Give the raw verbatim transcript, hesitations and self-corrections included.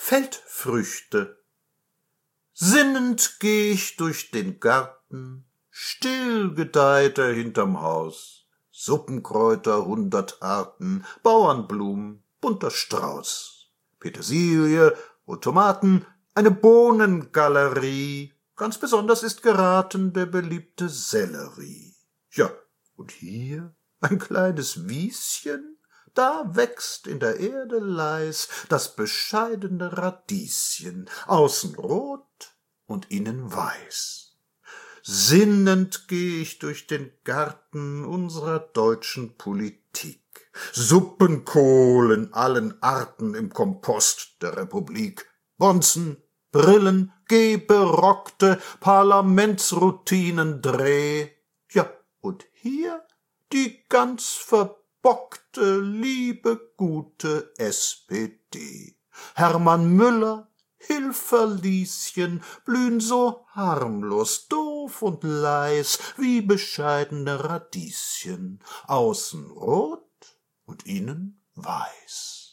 Feldfrüchte. Sinnend geh ich durch den Garten, still gedeiht er hinterm Haus, Suppenkräuter hundert Arten, Bauernblumen, bunter Strauß, Petersilie und Tomaten, eine Bohnengalerie, ganz besonders ist geraten der beliebte Sellerie. Ja, und hier ein kleines Wieschen, da wächst in der Erde leis das bescheidene Radieschen, außen rot und innen weiß. Sinnend geh ich durch den Garten unserer deutschen Politik, Suppenkohl in allen Arten im Kompost der Republik, Bonzen, Brillen, geberockte Parlamentsroutinen dreh, ja, und hier die ganz verbockte, liebe, gute S P D. Hermann Müller, Hilferlieschen, blühen so harmlos, doof und leis wie bescheidene Radieschen, außen rot und innen weiß.